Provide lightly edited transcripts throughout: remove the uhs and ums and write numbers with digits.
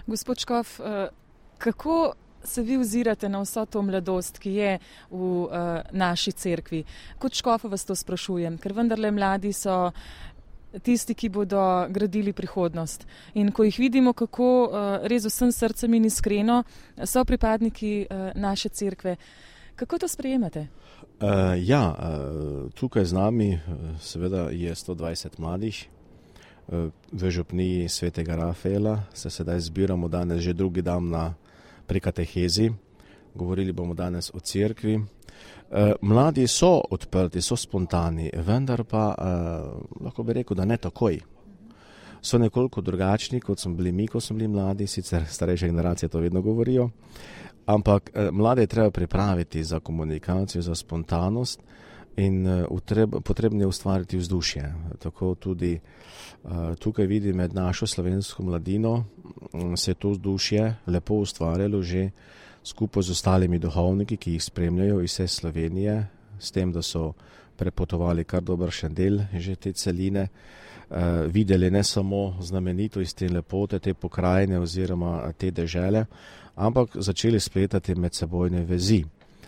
Gospod Škof, kako se vi ozirate na vso to mladost, ki je v naši cerkvi? Kot škofa vas to sprašujem, ker vendarle mladi so tisti, ki bodo gradili prihodnost. In ko jih vidimo, kako res vsem srcem in iskreno so pripadniki naše cerkve, kako to sprejemate? Tukaj z nami seveda je 120 mladih. V župniji svetega Rafaela se sedaj zbiramo danes že drugi dan pri katehezi. Govorili bomo danes o cerkvi. Mladi so odprti, so spontani, vendar pa lahko bi rekel, da ne takoj. So nekoliko drugačni, kot smo bili mi, ko smo bili mladi, sicer starejše generacije to vedno govorijo, ampak mlade je treba pripraviti za komunikacijo, za spontanost in potrebno je ustvariti vzdušje. Tako tudi tukaj vidim med našo slovensko mladino se je to vzdušje lepo ustvarjalo že skupaj z ostalimi duhovniki, ki jih spremljajo iz vse Slovenije, s tem, da so prepotovali kar dobršen del že te celine, videli ne samo znamenitosti in lepote te pokrajine oziroma te dežele, ampak začeli spletati medsebojne vezi.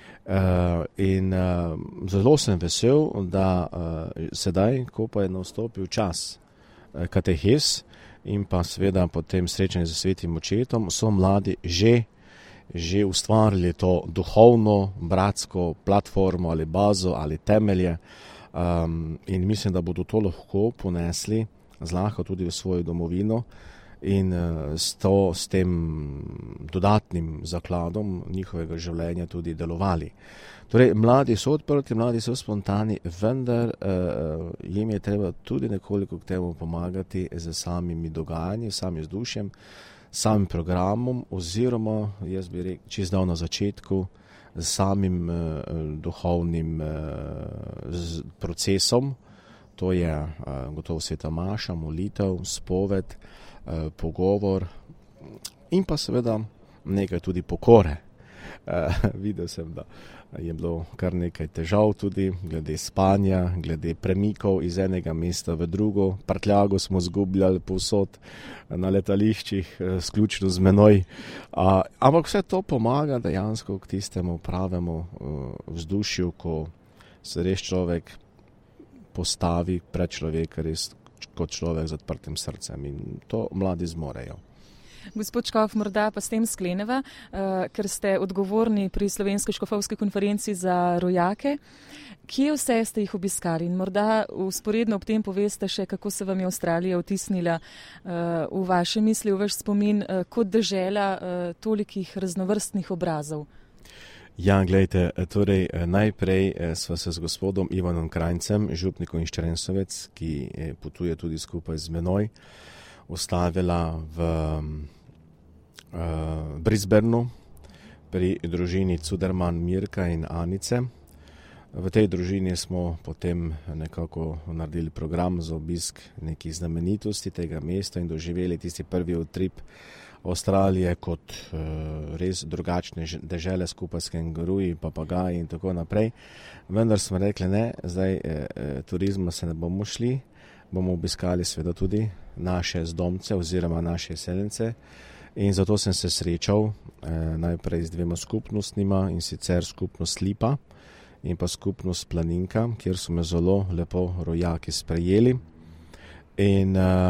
Zelo sem vesel, da sedaj, ko pa je nastopil čas katehez in pa seveda potem srečanje z svetim očetom, so mladi že ustvarili to duhovno, bratsko platformo ali bazo ali temelje in mislim, da bodo to lahko ponesli zlahka tudi v svojo domovino in s tem dodatnim zakladom njihovega življenja tudi delovali. Torej, mladi so odprti, mladi so spontani, vendar jim je treba tudi nekoliko k temu pomagati z samimi dogajanji, samim vzdušjem, samim programom oziroma, jaz bi rekel, čisto na začetku, z samim duhovnim procesom, to je gotovo sveta maša, molitev, spoved, pogovor in pa seveda nekaj tudi pokore. Videl sem, da je bilo kar nekaj težav tudi glede spanja, glede premikov iz enega mesta v drugo. Prtljago smo zgubljali povsod na letališčih, sključno z menoj. Ampak vse to pomaga dejansko k tistemu pravemu vzdušju, ko se res človek postavi pred človeka res kot človek z odprtim srcem in to mladi zmorejo. Gospod Škof, morda pa s tem skleneva, ker ste odgovorni pri Slovenski škofovski konferenci za rojake. Kje vse ste jih obiskali in morda vzporedno ob tem poveste še, kako se vam je Avstralija vtisnila v vaše misli, v vaš spomin kot dežela tolikih raznovrstnih obrazov? Ja, gledajte, torej najprej sva se z gospodom Ivanom Krajncem, župnikom iz Črensovec, ki potuje tudi skupaj z menoj, ustavila v Brisbaneu pri družini Cuderman, Mirka in Anice. V tej družini smo potem nekako naredili program za obisk nekih znamenitosti tega mesta in doživeli tisti prvi utrip Avstralije kot res drugačne dežele skupaj s kenguruji, papagaji in tako naprej. Vendar smo rekli ne, zdaj turizma se ne bomo šli, bomo obiskali seveda tudi naše zdomce oziroma naše seljence in zato sem se srečal najprej z dvema skupnostnima in sicer skupnost Lipa in pa skupnost Planinka, kjer so me zelo lepo rojaki sprejeli in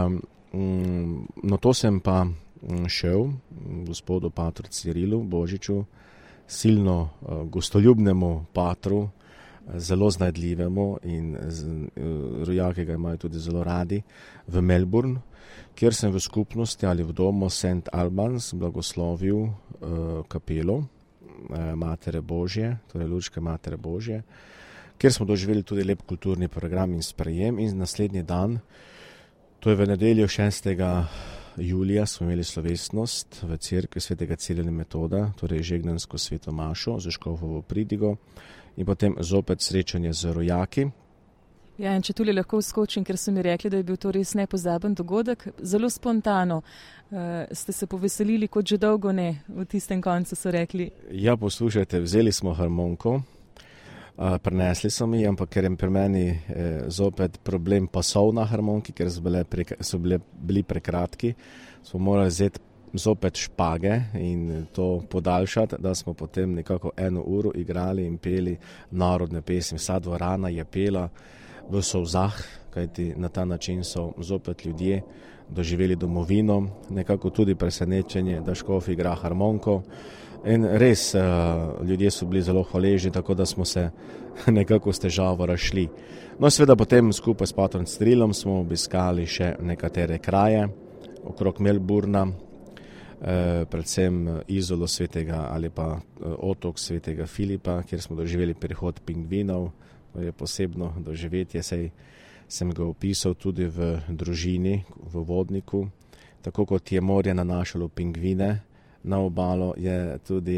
no to sem pa šel gospodu patru Cirilu Božiču, silno gostoljubnemu patru, zelo znajdljivemu in rojaki ga imajo tudi zelo radi, v Melbourne, kjer sem v skupnosti ali v domu St. Albans blagoslovil kapelo Matere Božje, torej Lučke Matere Božje, kjer smo doživeli tudi lep kulturni program in sprejem in naslednji dan, to je v nedeljo 6. julija, smo imeli slovesnost v cerkvi svetega Cirila in Metoda, torej žegnansko sveto mašo za škofovo pridigo in potem zopet srečanje z rojaki. Ja, in če tudi lahko vskočim, ker so mi rekli, da je bil to res nepozaben dogodek, zelo spontano ste se poveselili, kot že dolgo ne, v tistem koncu so rekli. Ja, poslušajte, vzeli smo harmoniko, prinesli so mi, ampak ker je pri meni zopet problem pasov na harmoniki, ker so bili prekratki, smo morali vzeti zopet špage in to podaljšati, da smo potem nekako 1 uro igrali in peli narodne pesmi. Vsa dvorana je pela v solzah, kajti na ta način so zopet ljudje doživeli domovino, nekako tudi presenečenje, da škof igra harmoniko. In res, ljudje so bili zelo hvaležni, tako da smo se nekako s težavo razšli. No, seveda potem skupaj s patrom Cyrilom smo obiskali še nekatere kraje okrog Melbourna, predvsem izolo svetega ali pa otok svetega Filipa, kjer smo doživeli prihod pingvinov. To je posebno doživetje, saj sem ga opisal tudi v družini, v vodniku. Tako kot je morje nanašalo pingvine na obalo, je tudi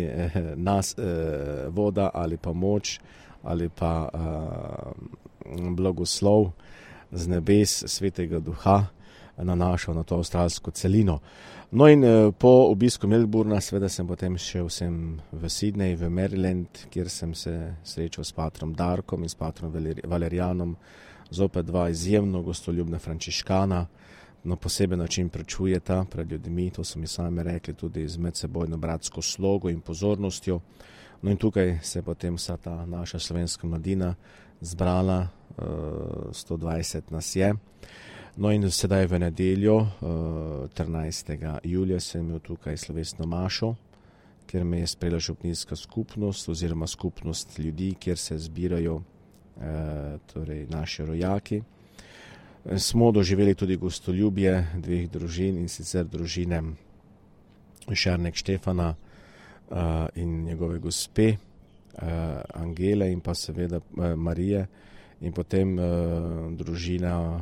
voda ali pa moč ali pa blagoslov z nebes svetega duha nanašal na to avstralsko celino. No in po obisku Melbourna seveda sem potem šel v Sydney, v Maryland, kjer sem se srečal s patrom Darkom in s patrom Valerijanom, zopet 2 izjemno gostoljubna frančiškana, na poseben način prečujeta pred ljudmi, to so mi sami rekli, tudi z medsebojno bratsko slogo in pozornostjo. No in tukaj se potem vsa ta naša slovenska mladina zbrala, 120 nas je. No in sedaj v nedeljo, 13. julija, sem imel tukaj slovesno mašo, kjer me je sprejela župnijska skupnost oziroma skupnost ljudi, kjer se zbirajo torej naši rojaki. Smo doživeli tudi gostoljubje 2 družin, in sicer družine Šernek Štefana in njegove gospe Angele in pa seveda Marije, in potem družina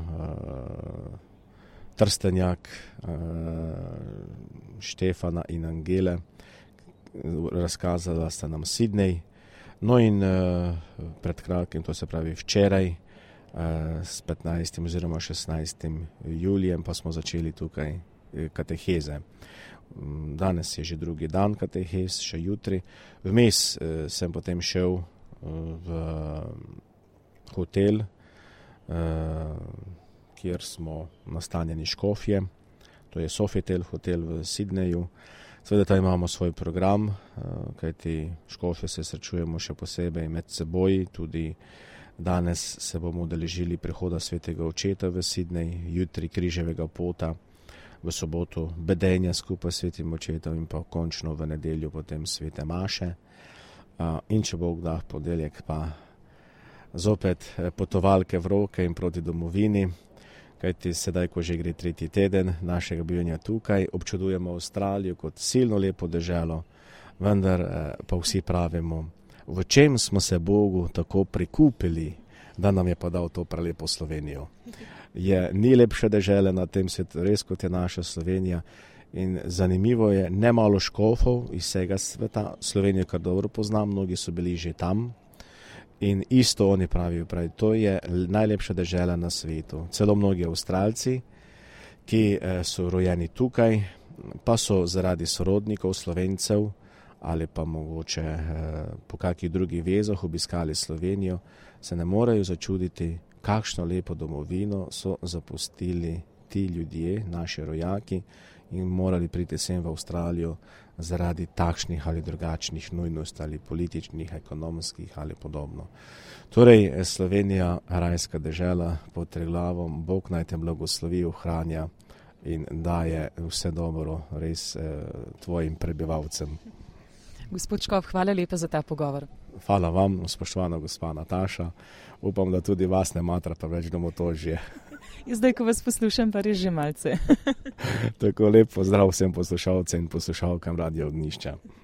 Trstenjak, Štefana in Angele. Razkazala sta nam Sydney. No in pred kratkim, to se pravi včeraj, s 15. oziroma 16. julijem pa smo začeli tukaj kateheze. Danes je že drugi dan katehez, še jutri. Vmes sem potem šel v hotel, kjer smo nastanjeni škofje. To je Sofitel hotel v Sydneyju. Seveda tam imamo svoj program, kajti škofje se srečujemo še posebej med seboj. Tudi danes se bomo udeležili prihoda svetega očeta v Sydney, jutri križevega pota, v soboto bedenja skupaj s svetim očetom in pa končno v nedeljo potem svete maše. In če Bog da, ponedeljek pa zopet potovalke v roke in proti domovini, kajti sedaj, ko že gre 3. teden našega bivanja tukaj, občudujemo Avstralijo kot silno lepo deželo, vendar pa vsi pravimo, v čem smo se Bogu tako prikupili, da nam je pa dal to prelepo Slovenijo. Ni lepše dežele na tem svetu, res kot je naša Slovenija. In zanimivo je, ne malo škofov iz vsega sveta, Slovenijo kar dobro poznam, mnogi so bili že tam. In isto oni pravijo, to je najlepša dežela na svetu. Celo mnogi Avstralci, ki so rojeni tukaj, pa so zaradi sorodnikov Slovencev ali pa mogoče po kakih drugih vezah obiskali Slovenijo, se ne morejo začuditi, kakšno lepo domovino so zapustili ti ljudje, naši rojaki, in morali priti sem v Avstralijo zaradi takšnih ali drugačnih nujnosti ali političnih, ekonomskih ali podobno. Torej, Slovenija, rajska dežela pod Triglavom, Bog naj te blagoslovi, ohranja in daje vse dobro res tvojim prebivalcem. Gospod Škof, hvala lepa za ta pogovor. Hvala vam, spoštovana gospa Nataša. Upam, da tudi vas ne matrata več domotožje. Zdaj, ko vas poslušam, pa res že malce. Tako lep pozdrav vsem poslušalcem in poslušalkam Radio Ognjišča.